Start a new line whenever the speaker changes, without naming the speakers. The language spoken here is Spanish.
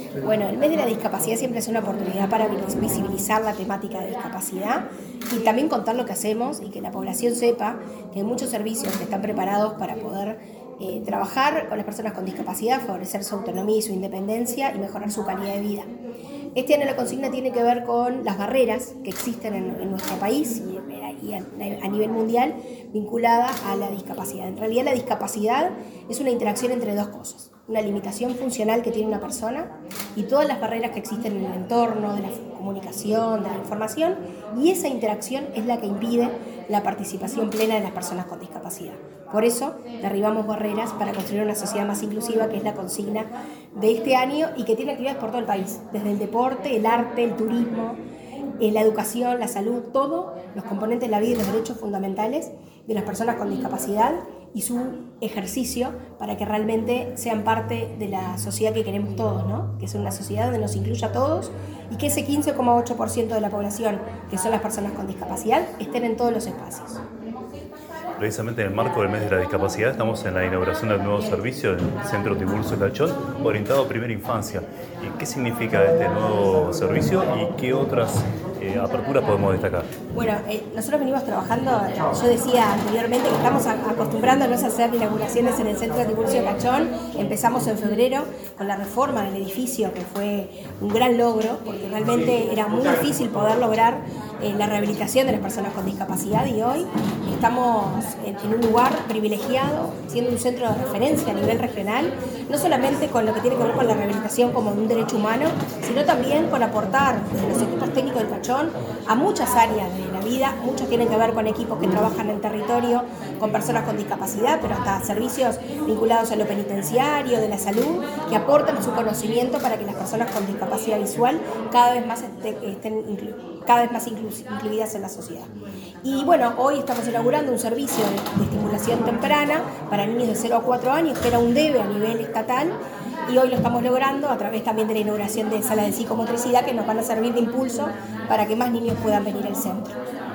Bueno, el mes de la discapacidad siempre es una oportunidad para visibilizar la temática de discapacidad y también contar lo que hacemos y que la población sepa que hay muchos servicios que están preparados para poder trabajar con las personas con discapacidad, favorecer su autonomía y su independencia y mejorar su calidad de vida. Este año la consigna tiene que ver con las barreras que existen en nuestro país y a nivel mundial vinculada a la discapacidad. En realidad la discapacidad es una interacción entre dos cosas, una limitación funcional que tiene una persona y todas las barreras que existen en el entorno, de la comunicación, de la información, y esa interacción es la que impide la participación plena de las personas con discapacidad. Por eso derribamos barreras para construir una sociedad más inclusiva, que es la consigna de este año y que tiene actividades por todo el país, desde el deporte, el arte, el turismo, la educación, la salud, todos los componentes de la vida y los derechos fundamentales de las personas con discapacidad y su ejercicio para que realmente sean parte de la sociedad que queremos todos, ¿no? Que es una sociedad donde nos incluya a todos y que ese 15,8% de la población, que son las personas con discapacidad, estén en todos los espacios.
Precisamente en el marco del mes de la discapacidad estamos en la inauguración del nuevo servicio del Centro Tiburcio Cachón, orientado a primera infancia. ¿Y qué significa este nuevo servicio y qué otras aperturas podemos destacar?
Bueno, nosotros venimos trabajando, yo decía anteriormente que estamos acostumbrándonos a hacer inauguraciones en el Centro Tiburcio Cachón. Empezamos en febrero con la reforma del edificio, que fue un gran logro, porque realmente era muy difícil poder lograr la rehabilitación de las personas con discapacidad, y hoy estamos en un lugar privilegiado, siendo un centro de referencia a nivel regional, no solamente con lo que tiene que ver con la rehabilitación como un derecho humano, sino también con aportar desde los equipos técnicos del Cachón a muchas áreas de la vida. Muchos tienen que ver con equipos que trabajan en territorio con personas con discapacidad, pero hasta servicios vinculados a lo penitenciario, de la salud, que aportan su conocimiento para que las personas con discapacidad visual cada vez más estén incluidas en la sociedad. Y bueno, hoy estamos inaugurando un servicio de estimulación temprana para niños de 0 a 4 años, que era un debe a nivel estatal, y hoy lo estamos logrando a través también de la inauguración de salas de psicomotricidad que nos van a servir de impulso para que más niños puedan venir al centro.